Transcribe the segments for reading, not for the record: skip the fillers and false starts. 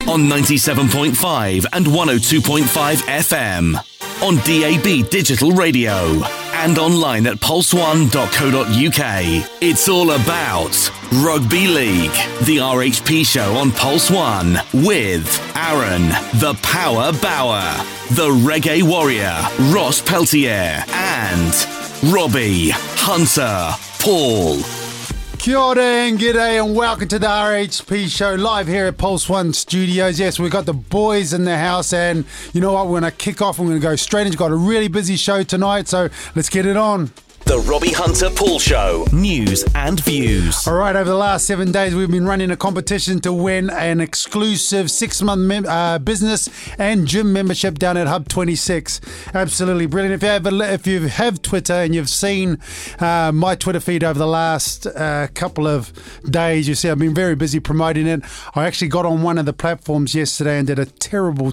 on 97.5 and 102.5 FM, on DAB Digital Radio, and online at pulse1.co.uk. It's all about Rugby League, the RHP show on Pulse 1 with Aaron, the Power Bauer, the Reggae Warrior, Ross Peltier, and Robbie Hunter Paul. Kia ora and g'day and welcome to the RHP show live here at Pulse 1 Studios. Yes, we've got the boys in the house and you know what, we're going to kick off. We're going to go straight in. We've got a really busy show tonight, so let's get it on. The Robbie Hunter Paul Show. News and views. All right, over the last 7 days, we've been running a competition to win an exclusive 6-month business and gym membership down at Hub 26. Absolutely brilliant. If you have Twitter and you've seen my Twitter feed over the last couple of days, you see I've been very busy promoting it. I actually got on one of the platforms yesterday and did a terrible,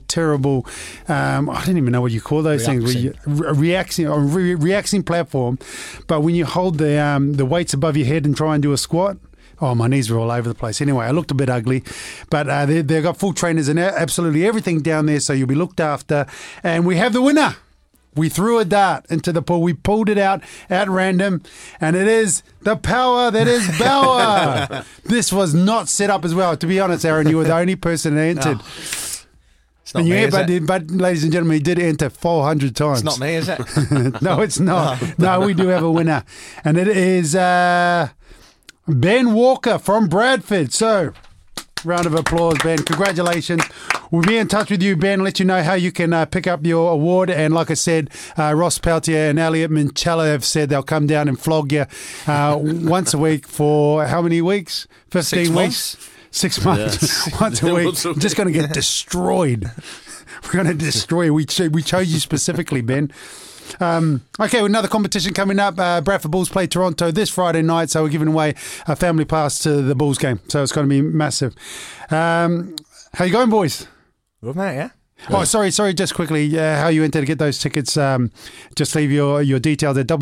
I don't even know what you call those things. Reaction platform. But when you hold the weights above your head and try and do a squat, oh, my knees were all over the place. Anyway, I looked a bit ugly, but they've got full trainers and absolutely everything down there, so you'll be looked after. And we have the winner. We threw a dart into the pool. We pulled it out at random, and it is the power that is Bauer. This was not set up as well. To be honest, Aaron, you were the only person that entered. No. It's not me, is it? But, ladies and gentlemen, he did enter 400 times. It's not me, is it? No, it's not. No, we do have a winner. And it is Ben Walker from Bradford. So, round of applause, Ben. Congratulations. We'll be in touch with you, Ben, let you know how you can pick up your award. And like I said, Ross Peltier and Elliot Minchella have said they'll come down and flog you once a week for how many weeks? 15 weeks? 6 months, once a week. I'm just going to get destroyed. We're going to destroy you. We chose you specifically, Ben. Okay, another competition coming up. Bradford Bulls play Toronto this Friday night, so we're giving away a family pass to the Bulls game. So it's going to be massive. How you going, boys? Good, mate, yeah. Oh, sorry, just quickly, how you enter to get those tickets, just leave your details at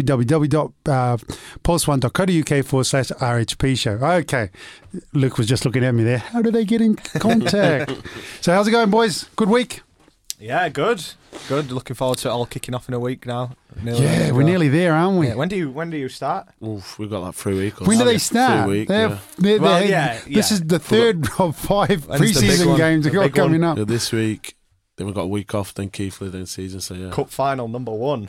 www.pulse1.co.uk/RHP show. Okay, Luke was just looking at me there. How do they get in contact? So how's it going, boys? Good week? Yeah, good. Looking forward to it all kicking off in a week now. We're nearly there, aren't we? Yeah. When do you start? Oof, we've got like 3 weeks. When do they start? 3 weeks, This is the third of 5 pre-season games that got coming up. Yeah, this week. Then we've got a week off, then Keighley, then season, so yeah. Cup final number 1.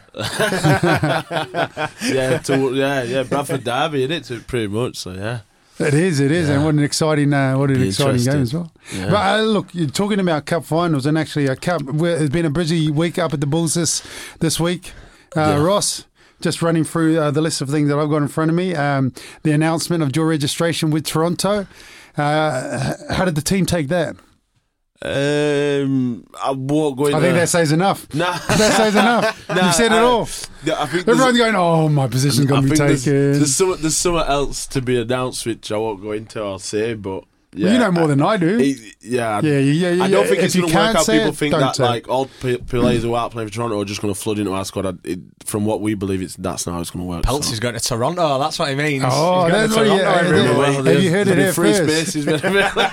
Bradford Derby, isn't it? Pretty much, so yeah. It is, and what an exciting game as well. Yeah. But look, you're talking about cup finals, and actually a cup. It's been a busy week up at the Bulls this week. Ross, just running through the list of things that I've got in front of me. The announcement of dual registration with Toronto. How did the team take that? I won't go into... I think that says enough. Nah. That says enough. You've said it all. I think everyone's going, oh, my position's going to be taken. There's something else to be announced, which I won't go into, I'll say, but... Yeah, well, you know more than I do. Yeah. I don't think it's going to work out. People think that like all players who are playing for Toronto are just going to flood into our squad. From what we believe, that's not how it's going to work. Peltz is going to Toronto. That's what he means. Oh, that's what have you heard it here free first? Space. It's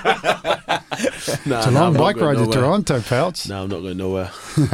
a long bike ride to Toronto, Peltz. No, I'm not going nowhere.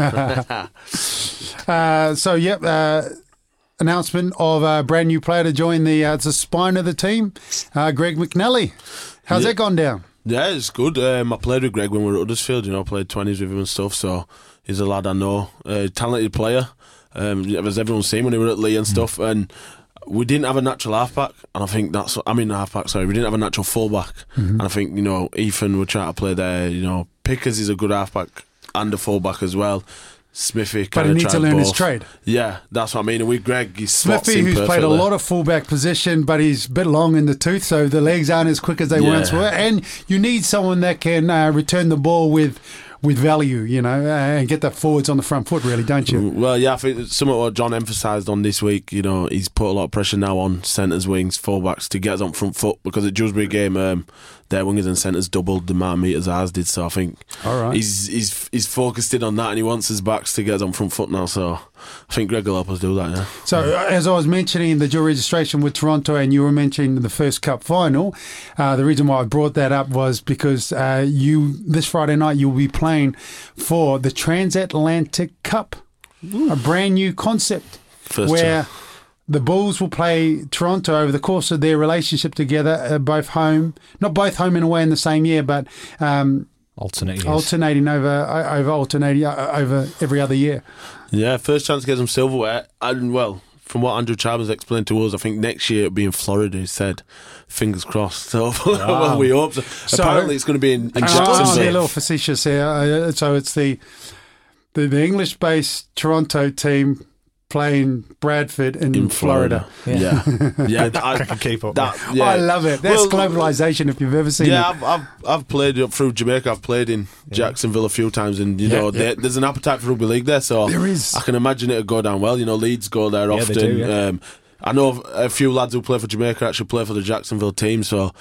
Announcement of a brand new player to join the spine of the team, Greg McNally. How's that gone down? Yeah, it's good. I played with Greg when we were at Huddersfield, played 20s with him and stuff, so he's a lad I know. Talented player, as everyone's seen when he was at Lee and stuff, and we didn't have a natural halfback, and I think we didn't have a natural fullback, and I think, Ethan would try to play there, Pickers is a good halfback and a fullback as well. Smithy but he needs to learn his trade. Yeah, that's what I mean. And with Greg, he's Smithy, who's played a lot of fullback position, but he's a bit long in the tooth, so the legs aren't as quick as they once were. And you need someone that can return the ball with value, and get the forwards on the front foot, really, don't you? Well, yeah, I think some of what John emphasised on this week, he's put a lot of pressure now on centres, wings, fullbacks to get us on front foot, because at Dewsbury game, their wingers and centres doubled the amount of metres ours did, so I think he's focused in on that, and he wants his backs to get us on front foot now, so I think Greg will help us do that, yeah. So, as I was mentioning the dual registration with Toronto, and you were mentioning the first Cup final, the reason why I brought that up was because this Friday night, you'll be playing for the Transatlantic Cup, a brand new concept where the Bulls will play Toronto over the course of their relationship together, not both home and away in the same year, but alternating over every other year. Yeah, first chance to get some silverware. And, well, from what Andrew Chalmers explained to us, I think next year it'll be in Florida, he said. Fingers crossed. So, well, we hope so. Apparently it's going to be in Jacksonville. I'll be a little facetious here. So it's the English-based Toronto team playing Bradford in Florida. Yeah. I can keep up. I love it. That's globalization if you've ever seen it. Yeah, I've played up through Jamaica. I've played in Jacksonville a few times, and there's an appetite for rugby league there. So there is. I can imagine it'll go down well. Leeds go there often. They do, I know a few lads who play for Jamaica actually play for the Jacksonville team. So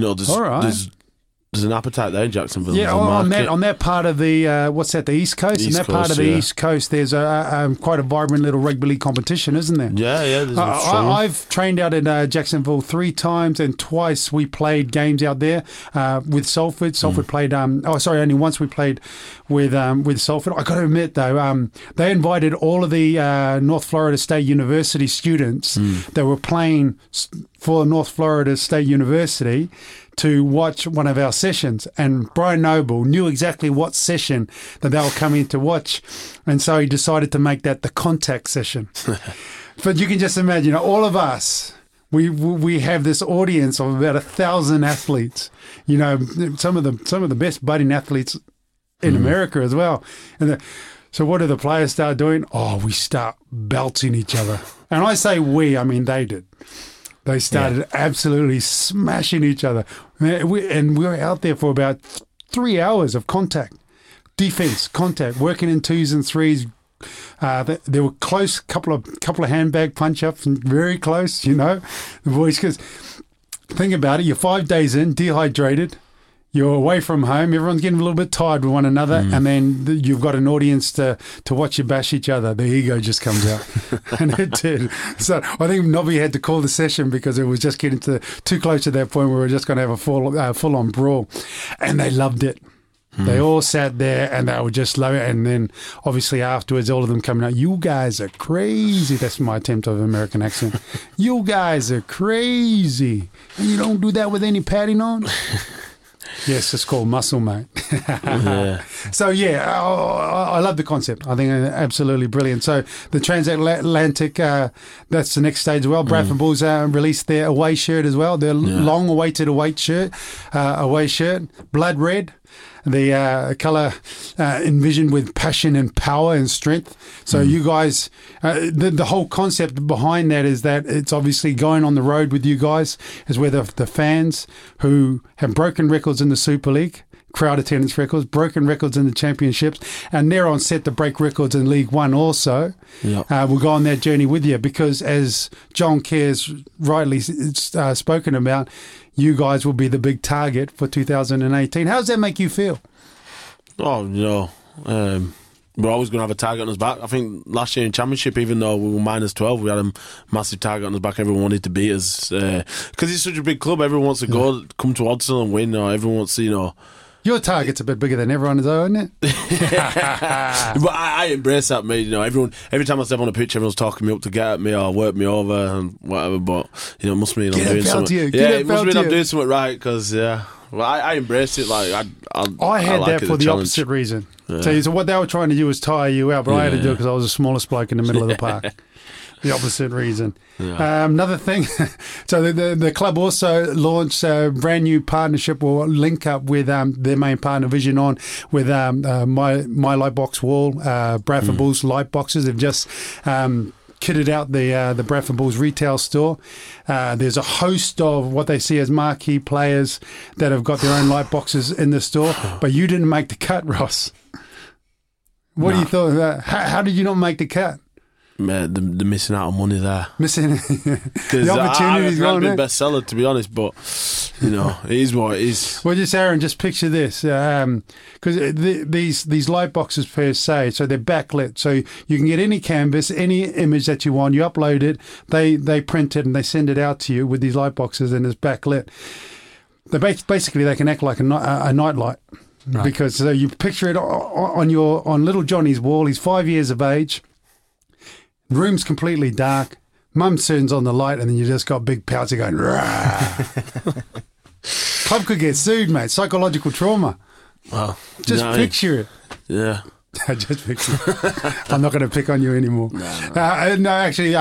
there's an appetite there in Jacksonville. Yeah, on that part of the what's that? The East Coast. East in that Coast, part of the East Coast, there's quite a vibrant little rugby league competition, isn't there? Yeah. I've trained out in Jacksonville 3 times, and twice we played games out there with Salford. Salford played. Only once we played with Salford. I got to admit though, they invited all of the North Florida State University students that were playing for North Florida State University to watch one of our sessions, and Brian Noble knew exactly what session that they were coming to watch, and so he decided to make that the contact session. But you can just imagine, all of us, we have this audience of about 1,000 athletes. Some of the best budding athletes in America as well. And so what do the players start doing? We start belting each other, and I say we, I mean they did. They started absolutely smashing each other. And we were out there for about 3 hours of defense, contact, working in 2s and 3s. There were close, couple of handbag punch-ups, and very close, the boys. Because think about it, you're 5 days in, dehydrated. You're away from home. Everyone's getting a little bit tired with one another, and then you've got an audience to watch you bash each other. The ego just comes out, and it did. So I think Nobby had to call the session because it was just getting too close to that point where we were just going to have a full-on brawl, and they loved it. They all sat there and they were just loving it. And then obviously afterwards, all of them coming out, you guys are crazy. That's my attempt of an American accent. You guys are crazy. And you don't do that with any padding on? Yes, it's called muscle, mate. So, I love the concept. I think absolutely brilliant. So, the Transatlantic, that's the next stage as well. Bradford Bulls released their away shirt as well. Their long-awaited away shirt, blood red. The colour envisioned with passion and power and strength. So you guys, the whole concept behind that is that it's obviously going on the road with you guys is where the fans who have broken records in the Super League, crowd attendance records, broken records in the championships, and they're on set to break records in League One also. We'll go on that journey with you because as John Kerr's rightly spoken about, you guys will be the big target for 2018. How does that make you feel? We're always going to have a target on us back. I think last year in Championship, even though we were minus 12, we had a massive target on us back. Everyone wanted to beat us. Because it's such a big club, everyone wants to come to Oddsall and win, or everyone wants to, Your target's a bit bigger than everyone's, though, isn't it? But I embrace that, mate. Everyone, every time I step on a pitch, everyone's talking me up to get at me or work me over and whatever. But it must mean I'm doing something. It must mean I'm doing something right because I embrace it. Like I had that for the opposite reason. So what they were trying to do was tire you out, but I had to do it because I was the smallest bloke in the middle of the park. The opposite reason. Another thing, so the club also launched a brand new partnership or link up with their main partner Vision On with my Lightbox wall, Bradford Bulls light boxes. They've just kitted out the Bradford Bulls retail store. There's a host of what they see as marquee players that have got their own light boxes in the store, but you didn't make the cut, Ross. What do you thought of that? How did you not make the cut? Mate, they're missing out on money there. Missing Because the opportunity's I'd gone, be eh? bestseller, to be honest, but, it is what it is. Well, just Aaron, just picture this, because these light boxes per se, so they're backlit, so you can get any canvas, any image that you want. You upload it, they print it, and they send it out to you with these light boxes, and it's backlit. Basically they can act like a night light. Right. Because you picture it on little Johnny's wall. He's 5 years of age. Room's completely dark. Mum turns on the light, and then you just got big Pouty going. Club could get sued, mate. Psychological trauma. Well, just picture it. Yeah. Just picture it. I'm not going to pick on you anymore. No, actually,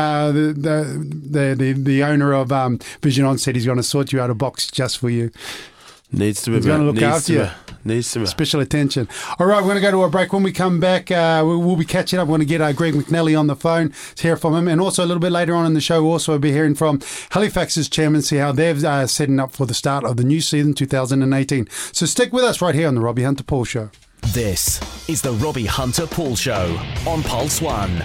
the owner of Vision On said he's going to sort you out a box just for you. Needs to be. He's going to look after you. Needs to be. Special attention. All right, we're going to go to a break. When we come back, we'll be catching up. We're going to get Greg McNally on the phone to hear from him. And also a little bit later on in the show, we'll be hearing from Halifax's chairman, see how they're setting up for the start of the new season 2018. So stick with us right here on the Robbie Hunter Paul Show. This is the Robbie Hunter Paul Show on Pulse 1.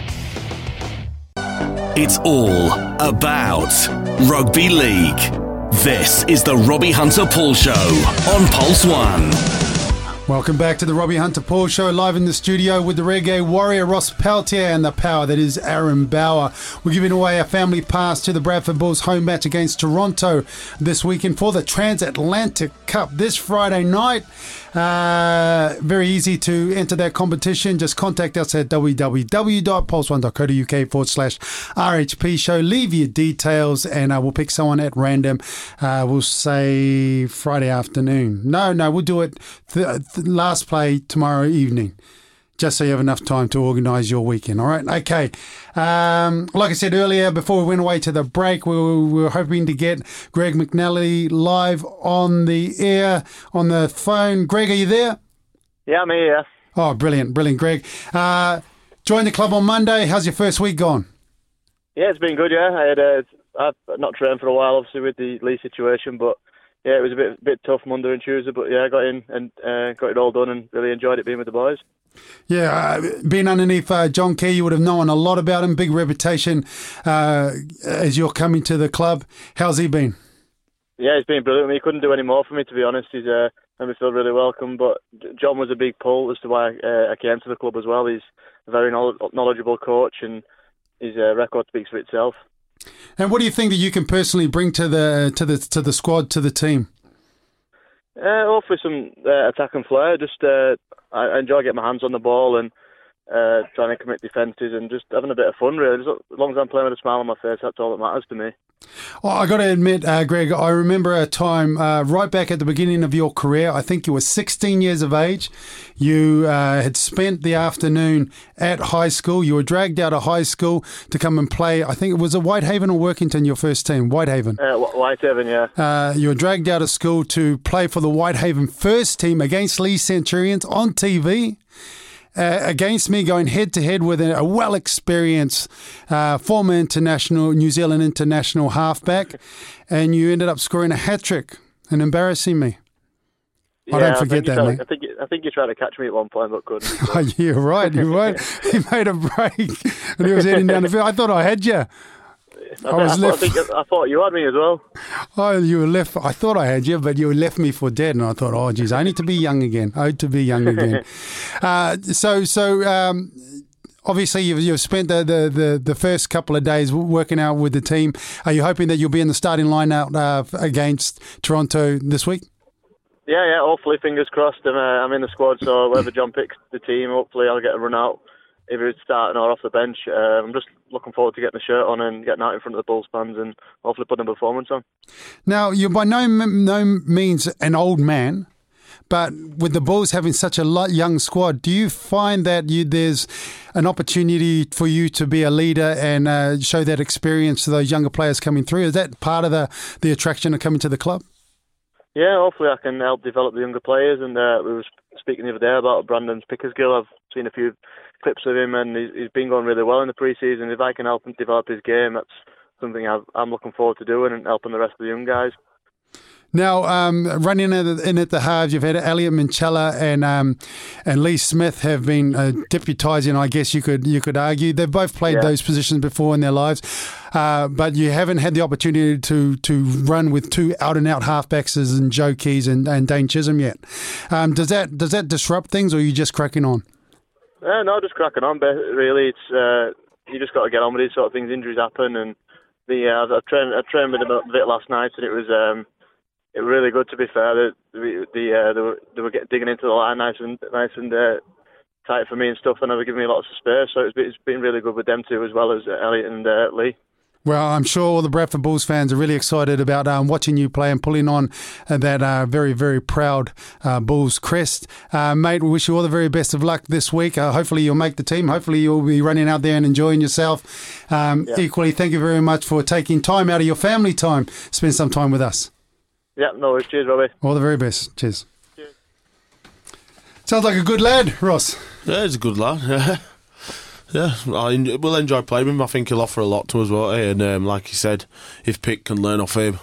It's all about rugby league. This is the Robbie Hunter Paul Show on Pulse 1. Welcome back to the Robbie Hunter Paul Show, live in the studio with the Reggae Warrior Ross Peltier and the power that is Aaron Bauer. We're giving away a family pass to the Bradford Bulls home match against Toronto this weekend for the Transatlantic Cup this Friday night. Very easy to enter that competition. Just contact us at www.pulse1.co.uk/RHP show. Leave your details and we'll pick someone at random. We'll say Friday afternoon. No, we'll do it last play tomorrow evening, just so you have enough time to organise your weekend. All right? Okay. Like I said earlier, before we went away to the break, we were hoping to get Greg McNally live on the air, on the phone. Greg, are you there? Yeah, I'm here. Oh, brilliant, Greg. Joined the club on Monday. How's your first week gone? Yeah, it's been good, yeah. I've not trained for a while, obviously, with the Lee situation, but yeah, it was a bit tough Monday and Tuesday, but yeah, I got in and got it all done and really enjoyed it being with the boys. Yeah, being underneath John Key, you would have known a lot about him. Big reputation as you're coming to the club. How's he been? Yeah, he's been brilliant. He couldn't do any more for me, to be honest. He's made me feel really welcome. But John was a big pull as to why I came to the club as well. He's a very knowledgeable coach, and his record speaks for itself. And what do you think that you can personally bring to the squad, to the team? Hopefully some attack and flair. Just I enjoy getting my hands on the ball and trying to commit defences and just having a bit of fun, really. Just, as long as I'm playing with a smile on my face, that's all that matters to me. Well, I got to admit, Greg, I remember a time right back at the beginning of your career. I think you were 16 years of age. You had spent the afternoon at high school. You were dragged out of high school to come and play. I think it was at Whitehaven or Workington, your first team? Whitehaven. Whitehaven, yeah. You were dragged out of school to play for the Whitehaven first team against Lee Centurions on TV. Against me, going head-to-head with a well-experienced former New Zealand international halfback, and you ended up scoring a hat-trick and embarrassing me. Yeah, I don't forget that, mate. I think you tried to catch me at one point, but couldn't. So. Oh, you're right. He made a break, and he was heading down the field. I thought I had you. I thought you had me as well. Oh, you were left. I thought I had you, but you left me for dead, and I thought, oh, geez, I need to be young again. Obviously, you've spent the first couple of days working out with the team. Are you hoping that you'll be in the starting lineup against Toronto this week? Yeah. Hopefully, fingers crossed. I'm in the squad, so wherever John picks the team, hopefully I'll get a run out. If it's starting or off the bench, I'm just looking forward to getting the shirt on and getting out in front of the Bulls fans and hopefully putting a performance on. Now, you're by no means an old man, but with the Bulls having such a young squad, do you find that there's an opportunity for you to be a leader and show that experience to those younger players coming through? Is that part of the attraction of coming to the club? Yeah, hopefully I can help develop the younger players. And we were speaking the other day about Brandon Pickersgill. I've seen a few clips of him, and he's been going really well in the pre-season. If I can help him develop his game, that's something I'm looking forward to doing and helping the rest of the young guys. Now, running in at the halves, you've had Elliot Minchella and Lee Smith have been deputising, I guess you could argue. They've both played those positions before in their lives, but you haven't had the opportunity to run with two out-and-out halfbacks as in Joe Keys and Dane Chisholm yet. Does that disrupt things, or are you just cracking on? No, just cracking on, but really, it's you just got to get on with these sort of things. Injuries happen, and I trained with them a bit last night, and it was really good. To be fair, they were digging into the line nice and tight for me and stuff, and they were giving me lots of space. So it's been really good with them two, as well as Elliot and Lee. Well, I'm sure all the Bradford Bulls fans are really excited about watching you play and pulling on that very, very proud Bulls crest. Mate, we wish you all the very best of luck this week. Hopefully you'll make the team. Hopefully you'll be running out there and enjoying yourself. Equally, thank you very much for taking time out of your family time. Spend some time with us. Yeah, no worries. Cheers, Robbie. All the very best. Cheers. Sounds like a good lad, Ross. Yeah, he's a good lad. Yeah, we'll enjoy playing with him. I think he'll offer a lot to us, won't he? And like you said, if Pitt can learn off him,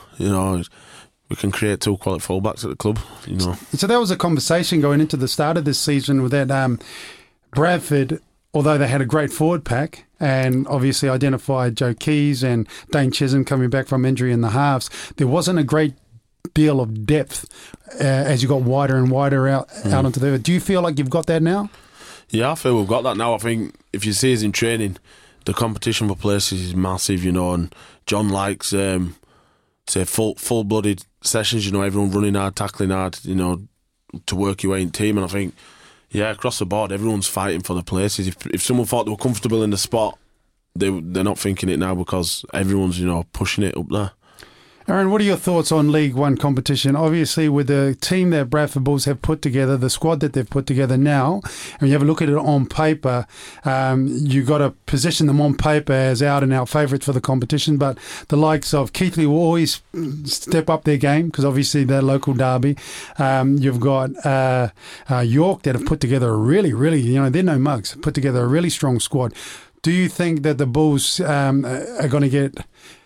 we can create two quality fullbacks at the club. So that was a conversation going into the start of this season with that Bradford, although they had a great forward pack and obviously identified Joe Keys and Dane Chisholm coming back from injury in the halves, there wasn't a great deal of depth as you got wider and wider out onto the. Do you feel like you've got that now? Yeah, I feel we've got that now. I think if you see us in training, the competition for places is massive, and John likes say full-blooded sessions, everyone running hard, tackling hard, to work your way in team. And I think, across the board, everyone's fighting for the places. If someone thought they were comfortable in the spot, they're not thinking it now because everyone's, pushing it up there. Aaron, what are your thoughts on League One competition? Obviously, with the team that Bradford Bulls have put together, the squad that they've put together now, and you have a look at it on paper, you've got to position them on paper as out-and-out favourites for the competition, but the likes of Keighley will always step up their game because obviously they're local derby. You've got York that have put together a really, they're no mugs, put together a really strong squad. Do you think that the Bulls are going to get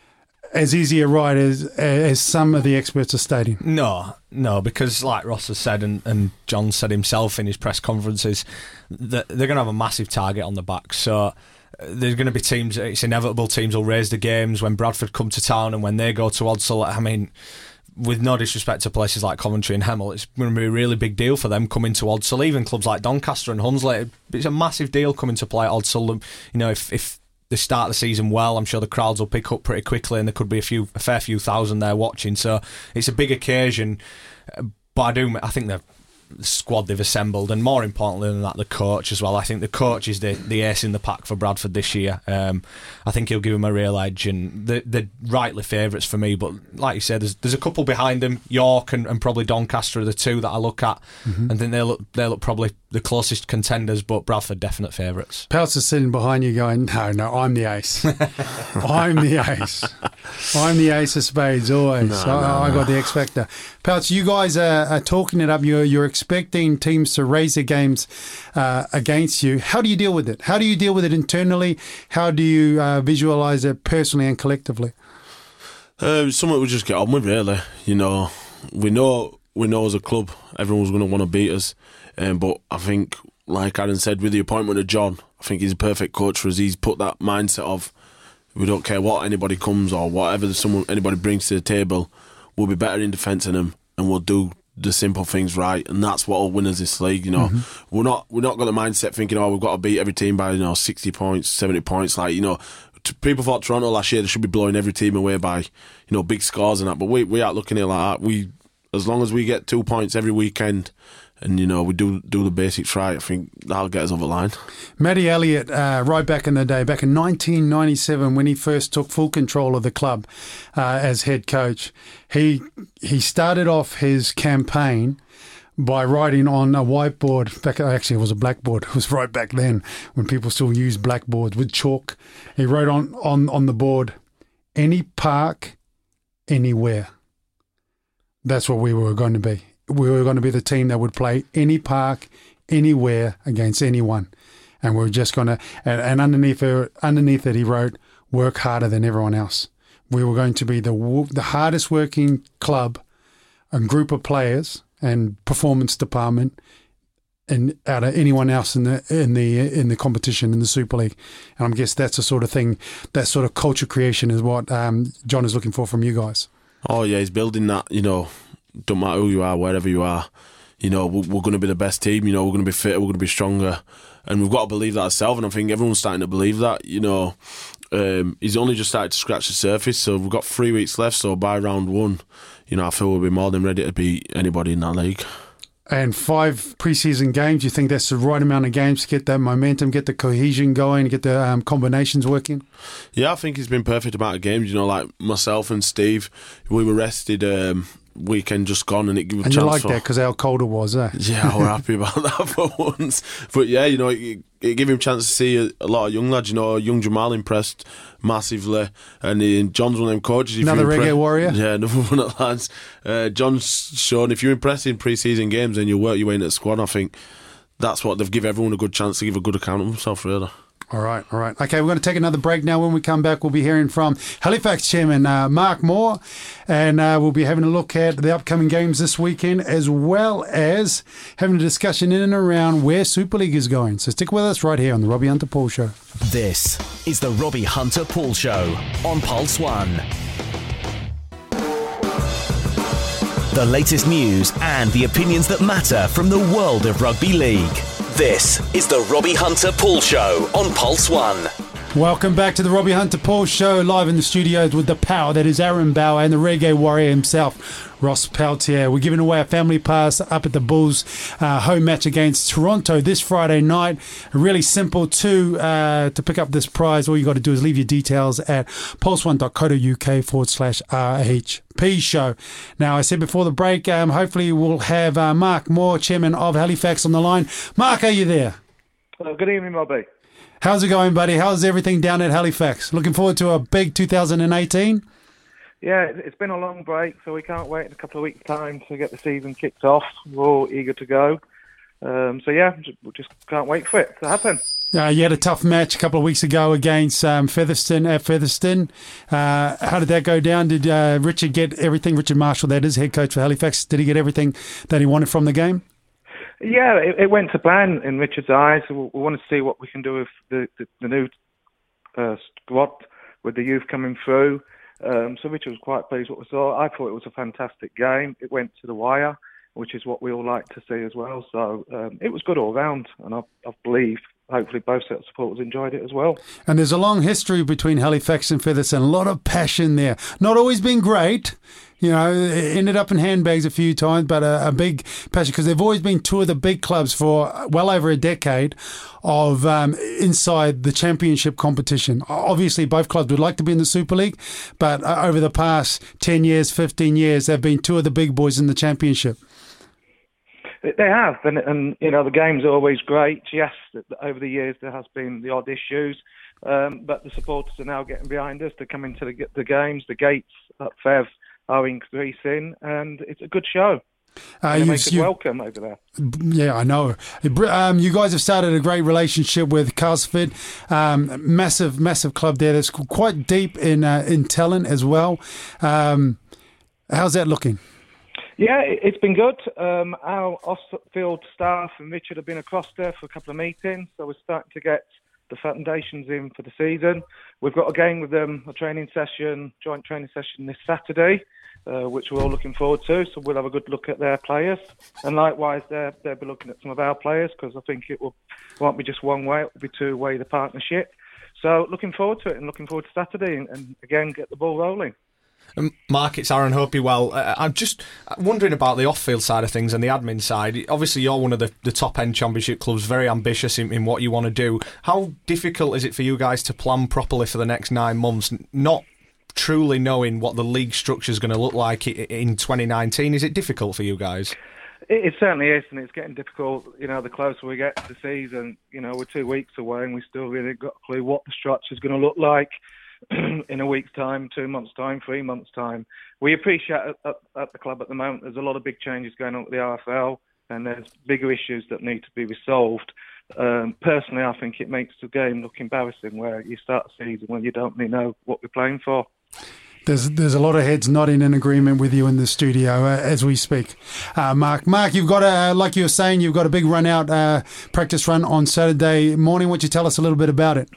as easy a ride as some of the experts are stating? No, because like Ross has said and John said himself in his press conferences, that they're going to have a massive target on the back. So there's going to be teams, it's inevitable teams will raise the games when Bradford come to town and when they go to Odsal. I mean, with no disrespect to places like Coventry and Hemel, it's going to be a really big deal for them coming to Odsal. Even clubs like Doncaster and Hunslet, it's a massive deal coming to play at Odsal. If they start the season well, I'm sure the crowds will pick up pretty quickly and there could be a fair few thousand there watching. So it's a big occasion. But I think the squad they've assembled, and more importantly than that, the coach as well. I think the coach is the ace in the pack for Bradford this year. I think he'll give him a real edge, and they're rightly favourites for me. But like you said, there's a couple behind them. York and probably Doncaster are the two that I look at, and think they look probably the closest contenders, but Bradford definite favourites. Peltz is sitting behind you going, no, I'm the ace. I'm the ace. I'm the ace of spades always. I got the X factor. Peltz, you guys are talking it up. You're expecting teams to raise their games against you. How do you deal with it? How do you deal with it internally? How do you visualise it personally and collectively? Something we just get on with, really. We know as a club everyone's going to want to beat us. But I think, like Aaron said, with the appointment of John, I think he's a perfect coach for us. He's put that mindset of we don't care what anybody comes or whatever anybody brings to the table, we'll be better in defence than them and we'll do the simple things right, and that's what will win us this league. We're not got the mindset thinking, we've got to beat every team by 60 points, 70 points. People thought Toronto last year they should be blowing every team away by big scores and that, but we aren't looking at it like that. As long as we get 2 points every weekend and we do the basics right, I think that'll get us over the line. Matty Elliott, right back in the day, back in 1997 when he first took full control of the club as head coach, he started off his campaign by writing on a whiteboard. Actually, it was a blackboard. It was right back then when people still used blackboards with chalk. He wrote on the board, "Any park, anywhere." That's what we were going to be. We were going to be the team that would play any park, anywhere, against anyone. And we were just going to, and underneath it, he wrote, "Work harder than everyone else." We were going to be the hardest working club a group of players and performance department and out of anyone else in the competition in the Super League. And I guess that's the sort of thing, that sort of culture creation is what John is looking for from you guys. Oh yeah, he's building that. Don't matter who you are, wherever you are. We're going to be the best team. We're going to be fitter, we're going to be stronger, and we've got to believe that ourselves. And I think everyone's starting to believe that. He's only just started to scratch the surface, so we've got 3 weeks left. So by round 1, I feel we'll be more than ready to beat anybody in that league. And 5 preseason games, you think that's the right amount of games to get that momentum, get the cohesion going, get the combinations working? Yeah, I think it's been perfect amount of games. Like myself and Steve, we were rested weekend just gone, and it gave a chance. And you like that because how cold it was, eh? Yeah, we're happy about that for once. But yeah, it gave him a chance to see a lot of young lads. Young Jamal impressed massively, and John's one of them coaches. Another reggae warrior? Yeah, another one of the lads. John's shown if you're impressed in pre-season games and you work your way into the squad, I think that's what they've given everyone a good chance to give a good account of themselves, really. All right. Okay, we're going to take another break now. When we come back, we'll be hearing from Halifax chairman Mark Moore, and we'll be having a look at the upcoming games this weekend, as well as having a discussion in and around where Super League is going. So stick with us right here on the Robbie Hunter Paul Show. This is the Robbie Hunter Paul Show on Pulse 1. The latest news and the opinions that matter from the world of rugby league. This is the Robbie Hunter Paul Show on Pulse 1. Welcome back to the Robbie Hunter Paul Show, live in the studios with the power that is Aaron Bauer and the reggae warrior himself, Ross Peltier. We're giving away a family pass up at the Bulls home match against Toronto this Friday night. Really simple to pick up this prize. All you got to do is leave your details at pulse1.co.uk/RHP show. Now, I said before the break, hopefully we'll have Mark Moore, chairman of Halifax, on the line. Mark, are you there? Good evening, Robbie. How's it going, buddy? How's everything down at Halifax? Looking forward to a big 2018? Yeah, it's been a long break, so we can't wait in a couple of weeks' time to get the season kicked off. We're all eager to go. We just can't wait for it to happen. You had a tough match a couple of weeks ago against Featherston at Featherston. How did that go down? Did Richard get everything? Richard Marshall, that is head coach for Halifax. Did he get everything that he wanted from the game? Yeah, it went to plan in Richard's eyes. We want to see what we can do with the new squad, with the youth coming through. So Richard was quite pleased with what we saw. I thought it was a fantastic game. It went to the wire, which is what we all like to see as well. So it was good all round, and I believe hopefully both sets of supporters enjoyed it as well. And there's a long history between Halifax and Featherston, a lot of passion there. Not always been great. It ended up in handbags a few times, but a big passion, because they've always been two of the big clubs for well over a decade of inside the championship competition. Obviously, both clubs would like to be in the Super League, but over the past 10 years, 15 years, they've been two of the big boys in the championship. They have, and the game's always great. Yes, over the years there has been the odd issues, but the supporters are now getting behind us. They're coming to the games. The gates at Fev are increasing, and it's a good show. They make it welcome over there. Yeah, I know. You guys have started a great relationship with Castleford. Massive club there that's quite deep in talent as well. How's that looking? Yeah, it's been good. Our off-field staff and Richard have been across there for a couple of meetings, so we're starting to get the foundations in for the season. We've got a game with them, a joint training session this Saturday, which we're all looking forward to. So we'll have a good look at their players, and likewise they'll be looking at some of our players, because I think won't be just one way; it will be two-way, the partnership. So looking forward to it, and looking forward to Saturday, and again get the ball rolling. Mark, it's Aaron. Hope you're well. I'm just wondering about the off-field side of things and the admin side. Obviously, you're one of the top-end championship clubs, very ambitious in what you want to do. How difficult is it for you guys to plan properly for the next 9 months, not truly knowing what the league structure is going to look like in 2019? Is it difficult for you guys? It certainly is, and it's getting difficult. The closer we get to the season, we're 2 weeks away, and we still really got a clue what the structure is going to look like in a week's time, 2 months' time, 3 months' time. We appreciate at the club at the moment there's a lot of big changes going on with the RFL, and there's bigger issues that need to be resolved. Personally, I think it makes the game look embarrassing, where you start a season when you don't really know what we're playing for. There's a lot of heads nodding in agreement with you in the studio as we speak. Mark, you've got like you were saying, you've got a big run out, practice run on Saturday morning. Why don't you tell us a little bit about it?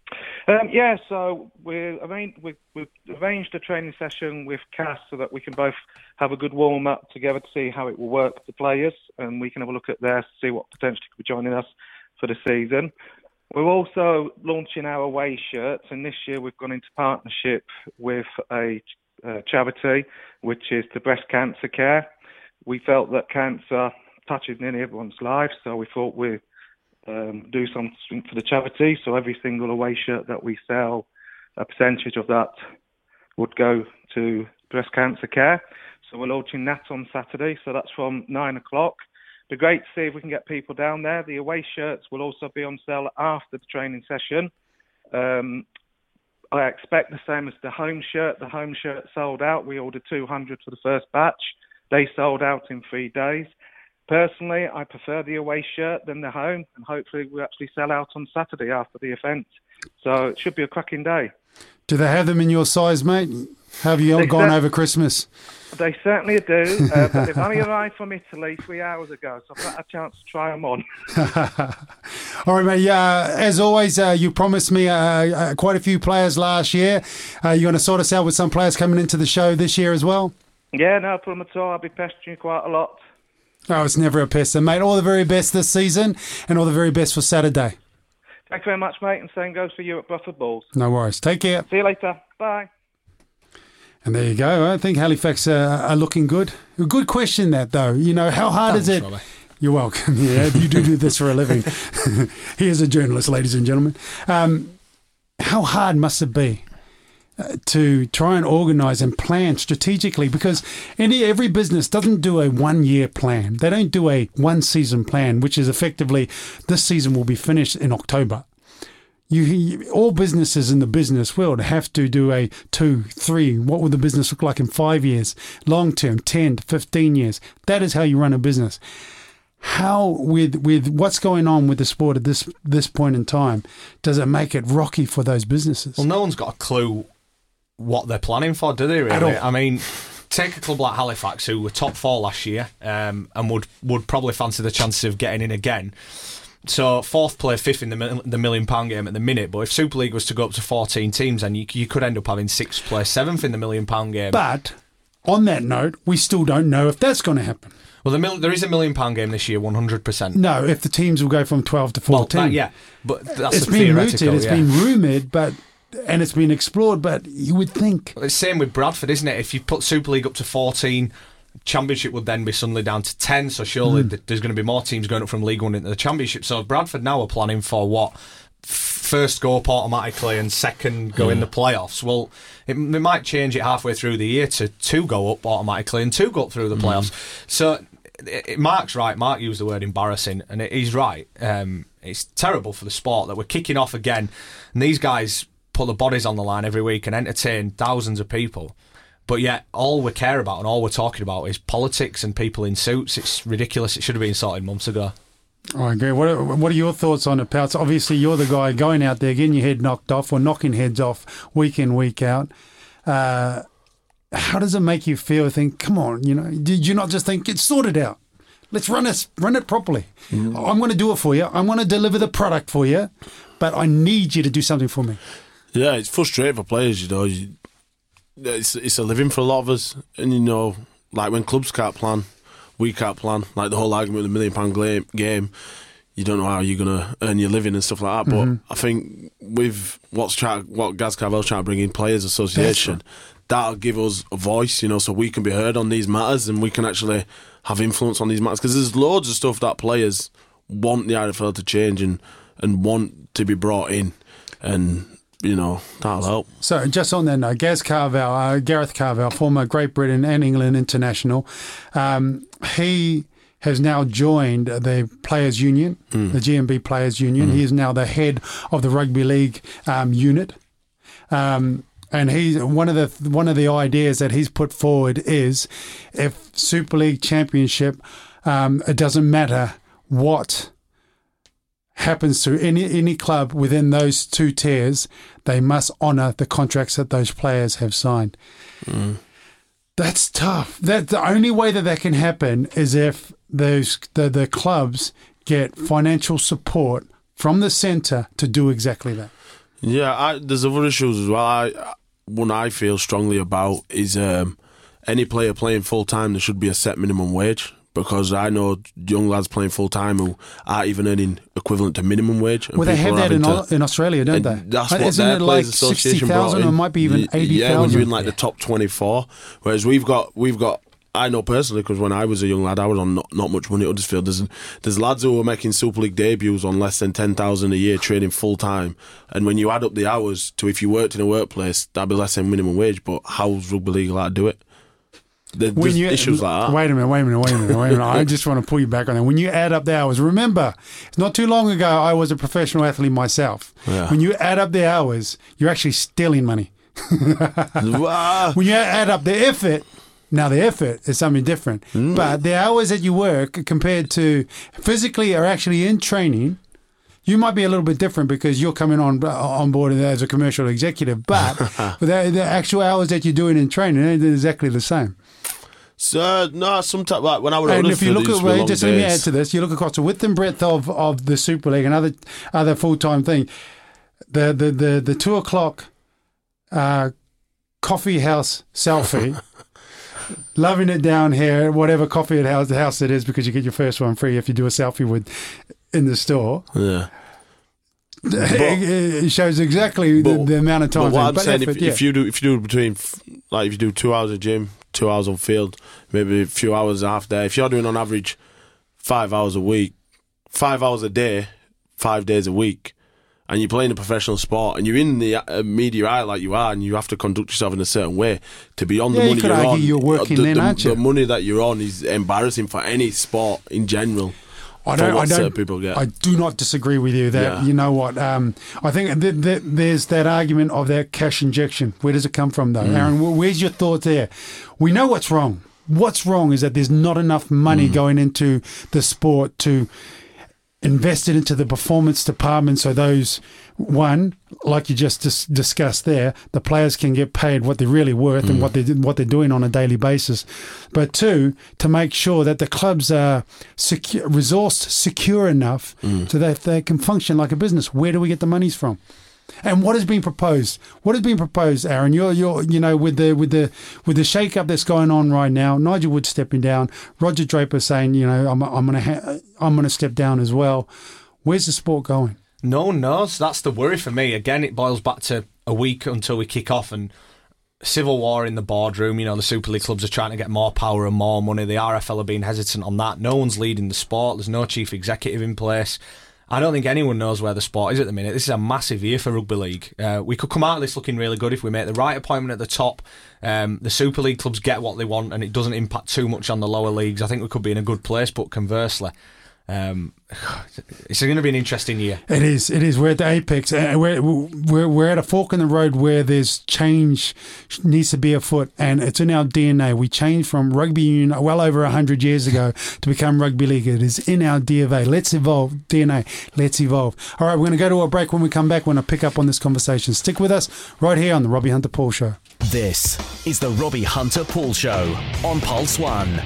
So we've arranged a training session with Cass so that we can both have a good warm-up together to see how it will work for the players, and we can have a look at theirs to see what potentially could be joining us for the season. We're also launching our away shirts, and this year we've gone into partnership with a charity, which is the Breast Cancer Care. We felt that cancer touches nearly everyone's life, so we thought we'd do something for the charity. So every single away shirt that we sell, a percentage of that would go to Breast Cancer Care. So we're launching that on Saturday, so that's from 9 o'clock. It'd be great to see if we can get people down there. The away shirts will also be on sale after the training session. I expect the same as the home shirt. The home shirt sold out. We ordered 200 for the first batch. They sold out in 3 days. Personally, I prefer the away shirt than the home, and hopefully we'll actually sell out on Saturday after the event. So it should be a cracking day. Do they have them in your size, mate? Have you gone over Christmas? They certainly do, but they've only arrived from Italy 3 hours ago, so I've got a chance to try them on. All right, mate. As always, you promised me quite a few players last year. You're going to sort us out with some players coming into the show this year as well? Yeah, no problem at all. I'll be pestering you quite a lot. Oh, it's never a pester, mate. All the very best this season, and all the very best for Saturday. Thank you very much, mate, and same goes for you at Bradford Bulls. No worries. Take care. See you later. Bye. And there you go. I think Halifax are looking good. A good question, that, though. You know, how hard is it? Robbie. You're welcome. Yeah, you do this for a living. He is a journalist, ladies and gentlemen. How hard must it be to try and organise and plan strategically? Because every business doesn't do a 1 year plan. They don't do a 1 season plan, which is effectively this season will be finished in October. All businesses in the business world have to do a 2, 3, what will the business look like in 5 years, long term, 10 to 15 years. That is how you run a business. How, with what's going on with the sport at this point in time, does it make it rocky for those businesses? Well, no one's got a clue what they're planning for, do they, really? At all. I mean, take a club like Halifax, who were top 4 last year, and would probably fancy the chances of getting in again. So 4th play 5th in the £1 million game at the minute, but if Super League was to go up to 14 teams, then you could end up having 6th play 7th in the £1 million game. But on that note, we still don't know if that's going to happen. Well, there is a £1 million game this year, 100%. No, if the teams will go from 12 to 14. Well, yeah, but that's it's a been theoretical. mooted, it's been rumoured, and it's been explored, but you would think. Well, it's the same with Bradford, isn't it? If you put Super League up to 14, Championship would then be suddenly down to 10, so surely there's going to be more teams going up from League 1 into the Championship. So Bradford now are planning for what? First go up automatically and second go in the playoffs. Well, it might change it halfway through the year to 2 go up automatically and 2 go up through the playoffs. So Mark's right. Mark used the word embarrassing, and he's right. It's terrible for the sport that we're kicking off again, and these guys put their bodies on the line every week and entertain thousands of people. But yet, all we care about and all we're talking about is politics and people in suits. It's ridiculous. It should have been sorted months ago. I agree. What are your thoughts on it, Pouts? Obviously, you're the guy going out there, getting your head knocked off or knocking heads off week in, week out. How does it make you feel? Think, come on, did you not just think, it's sorted out? Let's run it properly. I'm going to do it for you. I'm going to deliver the product for you, but I need you to do something for me. Yeah, it's frustrating for players, It's a living for a lot of us, and like when clubs can't plan, we can't plan. Like the whole argument with the £1 million game, you don't know how you're gonna earn your living and stuff like that. But I think with what Gaz Carvel's trying to bring in, Players Association, that'll give us a voice, so we can be heard on these matters and we can actually have influence on these matters. Because there's loads of stuff that players want the IFL to change and want to be brought in, and that'll help. So just on that note, Gareth Carvel, former Great Britain and England international, he has now joined the Players Union, the GMB Players Union. He is now the head of the Rugby League unit. And he's one of the ideas that he's put forward is, if Super League Championship, it doesn't matter happens to any club within those two tiers, they must honour the contracts that those players have signed. That's tough. That the only way that can happen is if the clubs get financial support from the centre to do exactly that. Yeah, there's other issues as well. One I feel strongly about is any player playing full time, there should be a set minimum wage. Because I know young lads playing full time who aren't even earning equivalent to minimum wage. Well, they have that in Australia, don't they? That's what Isn't their it like Players Association 60,000 or might be even 80,000? Yeah, when you're in like the top 24. Whereas we've got. I know personally, because when I was a young lad, I was on not much money at Huddersfield. There's lads who are making Super League debuts on less than 10,000 a year, training full time. And when you add up the hours to if you worked in a workplace, that'd be less than minimum wage. But how's rugby league allowed to do it? There's issues like that. Wait a minute. I just want to pull you back on that. When you add up the hours, remember, it's not too long ago I was a professional athlete myself. Yeah. When you add up the hours, you're actually stealing money. When you add up the effort, now the effort is something different. But the hours that you work compared to physically are actually in training, you might be a little bit different because you're coming on board as a commercial executive. But the actual hours that you're doing in training ain't exactly the same. So no, sometimes like when I was. And if you look at just let me add to this, you look across the width and breadth of the Super League and other full time thing. The 2:00 coffee house selfie, loving it down here, whatever coffee house it is, because you get your first one free if you do a selfie in the store. Yeah. It shows exactly the amount of time. But what I'm saying, if you do 2 hours of gym, 2 hours on field, maybe a few hours after, if you're doing on average 5 hours a week, 5 hours a day, 5 days a week, and you're playing a professional sport and you're in the media eye like you are, and you have to conduct yourself in a certain way to be on the money you're on. You're working then, aren't you? The money that you're on is embarrassing for any sport in general. I do not disagree with you that, you know what, I think there's that argument of that cash injection. Where does it come from, though? Aaron, where's your thought there? We know what's wrong. What's wrong is that there's not enough money going into the sport to invest it into the performance department, so those, one, like you just discussed there, the players can get paid what they're really worth and what they're doing on a daily basis. But two, to make sure that the clubs are resourced, secure enough so that they can function like a business. Where do we get the monies from? And what is being proposed? What is being proposed, Aaron? You're with the shake-up that's going on right now. Nigel Wood stepping down. Roger Draper saying, I'm gonna step down as well. Where's the sport going? No one knows. That's the worry for me. Again, it boils back to a week until we kick off and civil war in the boardroom. The Super League clubs are trying to get more power and more money. The RFL are being hesitant on that. No one's leading the sport. There's no chief executive in place. I don't think anyone knows where the sport is at the minute. This is a massive year for rugby league. We could come out of this looking really good if we make the right appointment at the top. The Super League clubs get what they want and it doesn't impact too much on the lower leagues. I think we could be in a good place, but conversely, it's going to be an interesting year. It is. We're at the apex. We're at a fork in the road where there's change needs to be afoot, and it's in our DNA. We changed from rugby union well over 100 years ago to become rugby league. It is in our DNA. Let's evolve. Let's evolve. All right, we're going to go to a break. When we come back, we're going to pick up on this conversation. Stick with us right here on the Robbie Hunter Paul Show. This is the Robbie Hunter Paul Show on Pulse 1.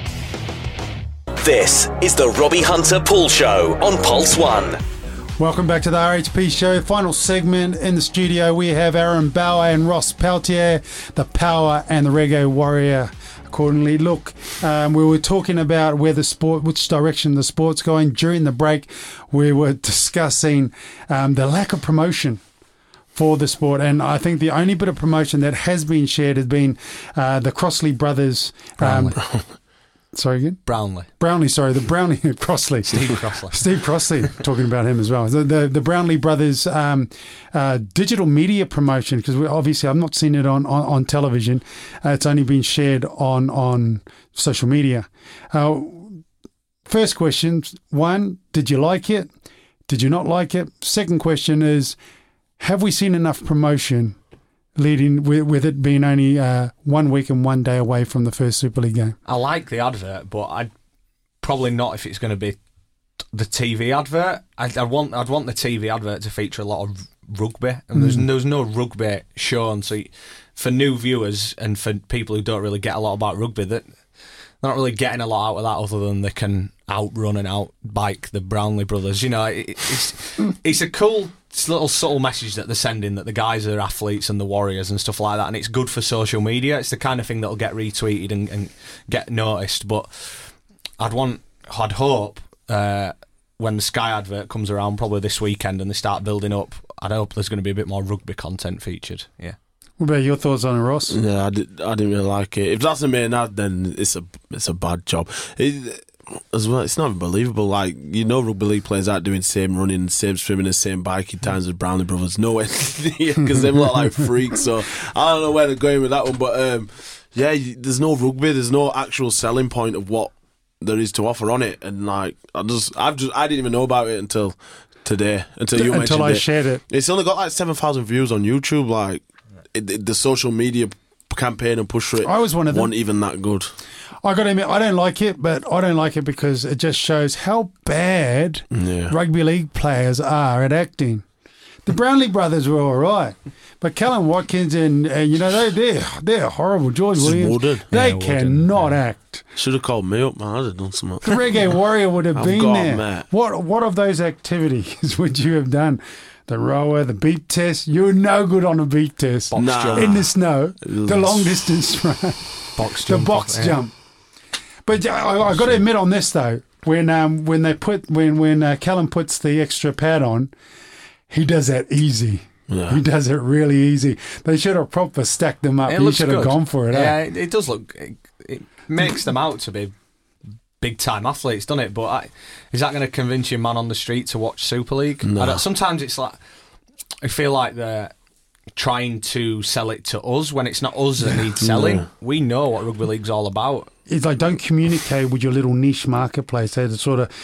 This is the Robbie Hunter Paul Show on Pulse 1. Welcome back to the RHP Show. Final segment in the studio. We have Aaron Bauer and Ross Peltier, the Power and the Reggae Warrior. Accordingly, look, we were talking about which direction the sport's going. During the break, we were discussing the lack of promotion for the sport, and I think the only bit of promotion that has been shared has been the Crossley brothers. Sorry again? Brownlee, sorry. The Brownlee, Crossley. Steve Crossley, talking about him as well. The Brownlee brothers digital media promotion, because obviously I've not seen it on television. It's only been shared on social media. First question, one, did you like it? Did you not like it? Second question is, have we seen enough promotion leading with it being only 1 week and 1 day away from the first Super League game? I like the advert, but I'd probably not if it's going to be the TV advert. I'd want the TV advert to feature a lot of rugby, and there's no rugby shown. So for new viewers and for people who don't really get a lot about rugby, that they're not really getting a lot out of that other than they can outrun and outbike the Brownlee brothers. You know, it's a cool little subtle message that they're sending, that the guys are athletes and the Warriors and stuff like that, and it's good for social media. It's the kind of thing that'll get retweeted and get noticed. But I'd hope when the Sky advert comes around, probably this weekend, and they start building up, I'd hope there's going to be a bit more rugby content featured. Yeah. What about your thoughts on it, Ross? Yeah, I didn't really like it. If that's the main ad, then it's a bad job. As well, it's not even believable. Like, you know, rugby league players aren't doing same running, same swimming, and same biking times as Brownlee brothers. No way, because they look like freaks. So I don't know where they're going with that one. But yeah, there's no rugby. There's no actual selling point of what there is to offer on it. And like, I didn't even know about it until today. Until I shared it. It's only got like 7,000 views on YouTube. Like, the social media campaign and push for it. I was one of them. Wasn't even that good. I got to admit, I don't like it, but I don't like it because it just shows how bad rugby league players are at acting. The Brownlee brothers were all right, but Callum Watkins and you know, they're horrible. George Williams, they cannot act. Should have called me up, man. I'd have done something. The Reggae Warrior would have been there. Matt. What of those activities would you have done? The rower, the beat test. You were no good on a beat test. In the snow, the long distance run, the box jump. But I got to admit on this though, when Callum puts the extra pad on, he does that easy. Yeah. He does it really easy. They should have proper stacked them up. He should have gone for it. Yeah, it does look. It makes them out to be big time athletes, doesn't it? But is that going to convince your man on the street to watch Super League? No. Sometimes it's like, I feel like they're trying to sell it to us when it's not us that need selling. Yeah. We know what rugby league's all about. It's like, don't communicate with your little niche marketplace. They sort of,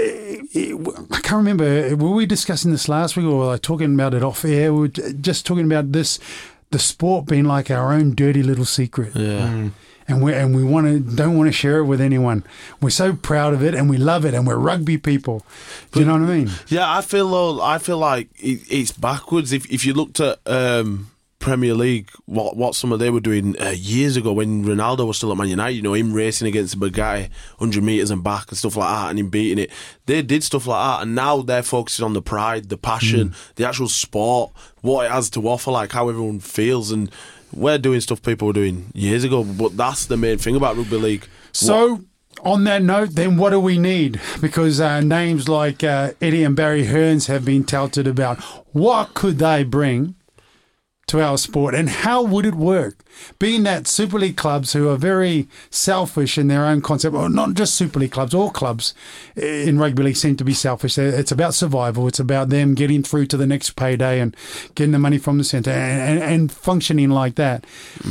I can't remember, were we discussing this last week or were I talking about it off air? We were just talking about this, the sport being like our own dirty little secret. Yeah. And we don't want to share it with anyone. We're so proud of it and we love it and we're rugby people. Do you know what I mean? Yeah, I feel like it's backwards. If you looked at Premier League, what some of they were doing years ago when Ronaldo was still at Man United, you know, him racing against Bugatti 100 metres and back and stuff like that, and him beating it. They did stuff like that, and now they're focusing on the pride, the passion, the actual sport, what it has to offer, like how everyone feels. And we're doing stuff people were doing years ago, but that's the main thing about rugby league. So, on that note, then what do we need? Because names like Eddie and Barry Hearns have been touted about. What could they bring to our sport, and how would it work? Being that Super League clubs who are very selfish in their own concept, or not just Super League clubs, all clubs in rugby league seem to be selfish. It's about survival. It's about them getting through to the next payday and getting the money from the centre and functioning like that.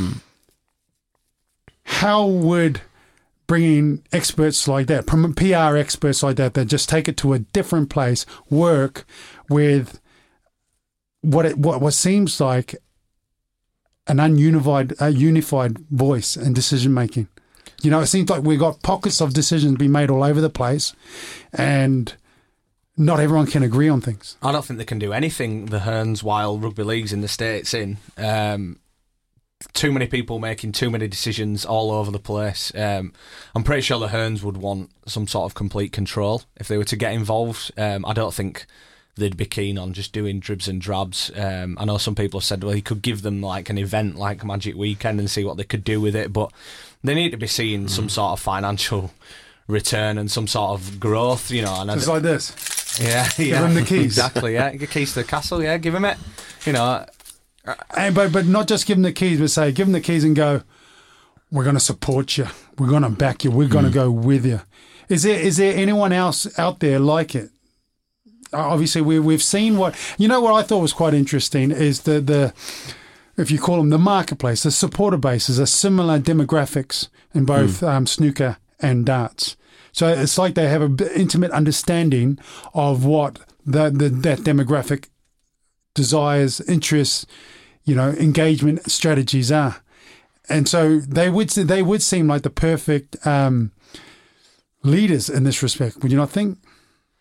How would bringing experts like that, PR experts like that just take it to a different place, work with what seems like an unified voice and decision making? You know, it seems like we've got pockets of decisions being made all over the place, and not everyone can agree on things. I don't think they can do anything, the Hearns, while rugby league's in the States in. Too many people making too many decisions all over the place. I'm pretty sure the Hearns would want some sort of complete control if they were to get involved. I don't think they'd be keen on just doing dribs and drabs. I know some people have said, well, he could give them like an event like Magic Weekend and see what they could do with it, but they need to be seeing some sort of financial return and some sort of growth, you know. And just like this. Yeah. Give them the keys. Exactly, yeah. Give keys to the castle, yeah, give him it. You know. But not just give them the keys, but say, give them the keys and go, we're going to support you. We're going to back you. We're going to go with you. Is there anyone else out there like it? Obviously, we've seen what I thought was quite interesting is the if you call them the marketplace, the supporter bases are similar demographics in both snooker and darts. So it's like they have an intimate understanding of what that demographic desires, interests, engagement strategies are, and so they would seem like the perfect leaders in this respect. Would you not think?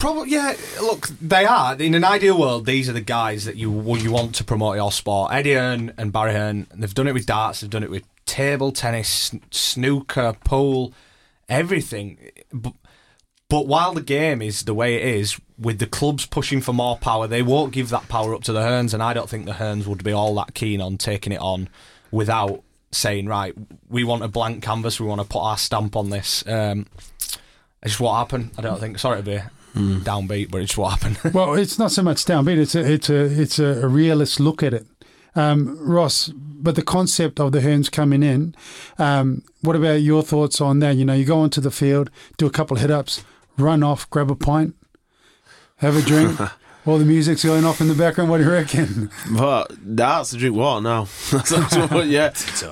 Probably, yeah. Look, they are. In an ideal world, these are the guys that you want to promote your sport. Eddie Hearn and Barry Hearn, they've done it with darts, they've done it with table tennis, snooker, pool, everything. But while the game is the way it is, with the clubs pushing for more power, they won't give that power up to the Hearns, and I don't think the Hearns would be all that keen on taking it on without saying, right, we want a blank canvas, we want to put our stamp on this. It's just what happened. I don't think. Sorry to be downbeat, but it's just what happened. Well, it's not so much downbeat. It's a realist look at it, Ross. But the concept of the Hearns coming in, what about your thoughts on that? You know, you go onto the field, do a couple of hit-ups, run off, grab a pint, have a drink. All the music's going off in the background. What do you reckon? But that's to drink water now. Yeah.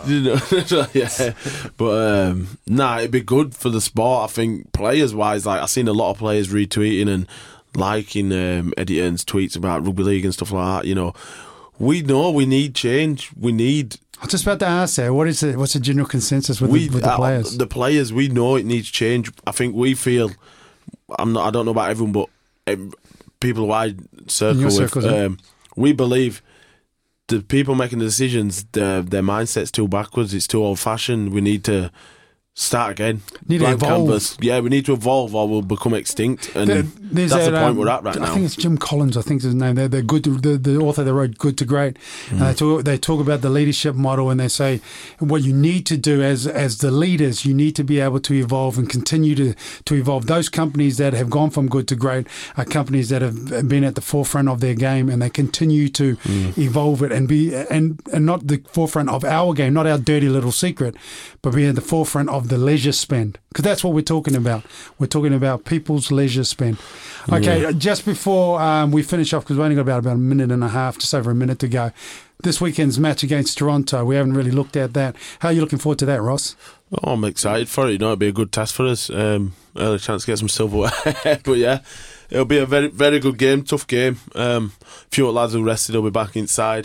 Yeah. But it'd be good for the sport. I think players wise, like I've seen a lot of players retweeting and liking Eddie Hearn's tweets about rugby league and stuff like that. You know we need change. We need. I was just about to ask that. What's the general consensus with the players? The players, we know it needs change. I think we feel. I don't know about everyone, but. People who I circle with, we believe the people making the decisions, their mindset's too backwards, it's too old-fashioned. We need to start again. Need to evolve. Canvas. Yeah, we need to evolve or we'll become extinct. And that's the point we're at right now. I think it's Jim Collins, I think is his name. They're good. The author that wrote Good to Great. They talk about the leadership model, and they say what you need to do as the leaders, you need to be able to evolve and continue to evolve. Those companies that have gone from good to great are companies that have been at the forefront of their game, and they continue to evolve it and be and not the forefront of our game, not our dirty little secret, but be at the forefront of the leisure spend, because that's what we're talking about. We're talking about people's leisure spend. Okay, just before we finish off, because we've only got about a minute and a half, just over a minute to go. This weekend's match against Toronto, we haven't really looked at that. How are you looking forward to that, Ross? Oh, I'm excited for it. You know, it'll be a good test for us. Early chance to get some silverware. But yeah, it'll be a very, very good game, tough game. A few lads who rested will be back inside.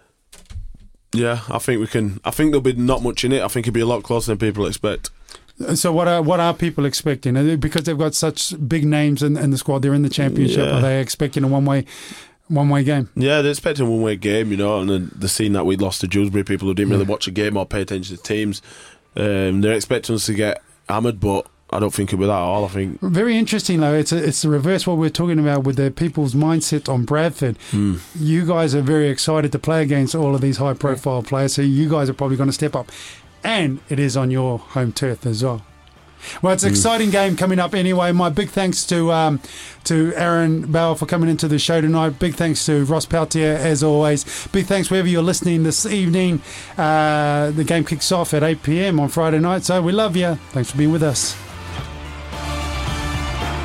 Yeah, I think there'll be not much in it. I think it'll be a lot closer than people expect. So what are people expecting? Because they've got such big names in the squad, they're in the championship. Yeah. Are they expecting a one-way game? Yeah, they're expecting a one-way game, you know, and then the scene that we lost to Dewsbury, people who didn't really watch a game or pay attention to teams, they're expecting us to get hammered, but I don't think it'll be that all. I think very interesting though. It's the reverse what we're talking about with the people's mindset on Bradford. You guys are very excited to play against all of these high-profile players, so you guys are probably going to step up, and it is on your home turf as well. Well, it's an exciting game coming up anyway. My big thanks to Aaron Bauer for coming into the show tonight. Big thanks to Ross Peltier, as always. Big thanks wherever you're listening this evening. The game kicks off at 8 p.m. on Friday night, so we love you. Thanks for being with us.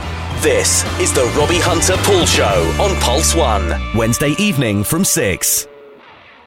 This is the Robbie Hunter Pool Show on Pulse 1. Wednesday evening from 6.